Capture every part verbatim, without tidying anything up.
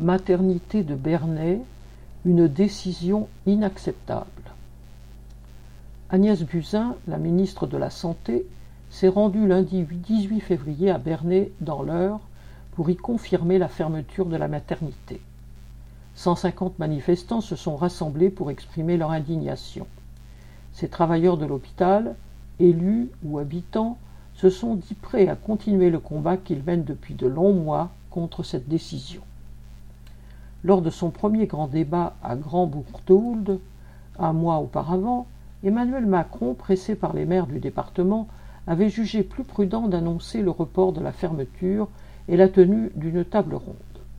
Maternité de Bernay, une décision inacceptable. Agnès Buzyn, la ministre de la Santé, s'est rendue lundi dix-huit février à Bernay, dans l'Eure, pour y confirmer la fermeture de la maternité. cent cinquante manifestants se sont rassemblés pour exprimer leur indignation. Ces travailleurs de l'hôpital, élus ou habitants, se sont dit prêts à continuer le combat qu'ils mènent depuis de longs mois contre cette décision. Lors de son premier grand débat à Grand-Bourgthoulde, un mois auparavant, Emmanuel Macron, pressé par les maires du département, avait jugé plus prudent d'annoncer le report de la fermeture et la tenue d'une table ronde.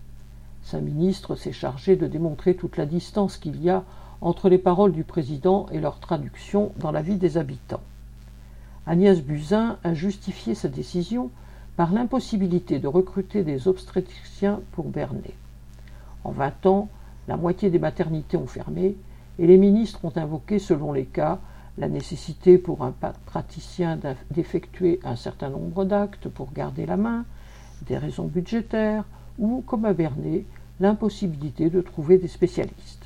Sa ministre s'est chargée de démontrer toute la distance qu'il y a entre les paroles du président et leur traduction dans la vie des habitants. Agnès Buzyn a justifié sa décision par l'impossibilité de recruter des obstétriciens pour Bernay. En vingt ans, la moitié des maternités ont fermé et les ministres ont invoqué, selon les cas, la nécessité pour un praticien d'effectuer un certain nombre d'actes pour garder la main, des raisons budgétaires ou, comme à Bernay, l'impossibilité de trouver des spécialistes.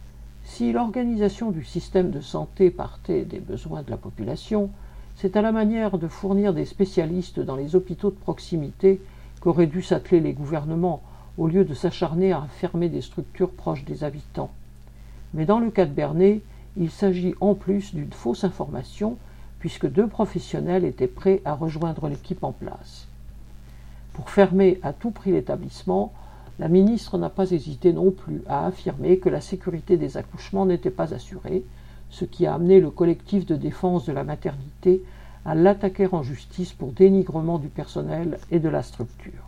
Si l'organisation du système de santé partait des besoins de la population, c'est à la manière de fournir des spécialistes dans les hôpitaux de proximité qu'auraient dû s'atteler les gouvernements, au lieu de s'acharner à fermer des structures proches des habitants. Mais dans le cas de Bernay, il s'agit en plus d'une fausse information, puisque deux professionnels étaient prêts à rejoindre l'équipe en place. Pour fermer à tout prix l'établissement, la ministre n'a pas hésité non plus à affirmer que la sécurité des accouchements n'était pas assurée, ce qui a amené le collectif de défense de la maternité à l'attaquer en justice pour dénigrement du personnel et de la structure.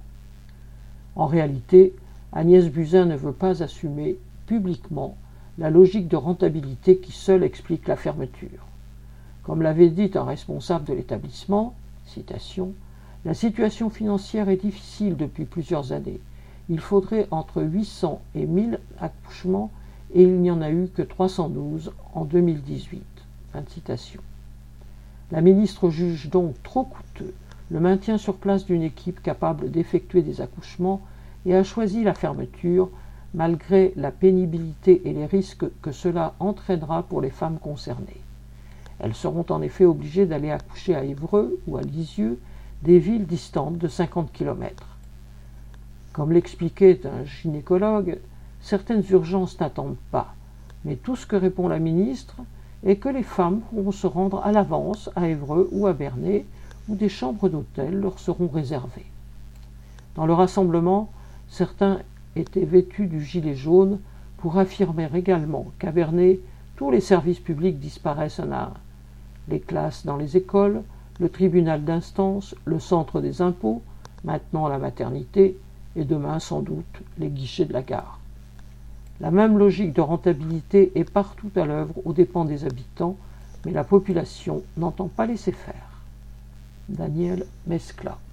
En réalité, Agnès Buzyn ne veut pas assumer publiquement la logique de rentabilité qui seule explique la fermeture. Comme l'avait dit un responsable de l'établissement, citation, « La situation financière est difficile depuis plusieurs années. Il faudrait entre huit cents et mille accouchements et il n'y en a eu que trois cent douze en deux mille dix-huit. » Fin de citation. La ministre juge donc trop coûteux le maintien sur place d'une équipe capable d'effectuer des accouchements et a choisi la fermeture malgré la pénibilité et les risques que cela entraînera pour les femmes concernées. Elles seront en effet obligées d'aller accoucher à Évreux ou à Lisieux, des villes distantes de cinquante kilomètres. Comme l'expliquait un gynécologue, certaines urgences n'attendent pas, mais tout ce que répond la ministre est que les femmes pourront se rendre à l'avance à Évreux ou à Bernay, où des chambres d'hôtel leur seront réservées. Dans le rassemblement, certains étaient vêtus du gilet jaune pour affirmer également qu'à Bernay, tous les services publics disparaissent un à un. Les classes dans les écoles, le tribunal d'instance, le centre des impôts, maintenant la maternité, et demain sans doute les guichets de la gare. La même logique de rentabilité est partout à l'œuvre aux dépens des habitants, mais la population n'entend pas laisser faire. Daniel Mescla.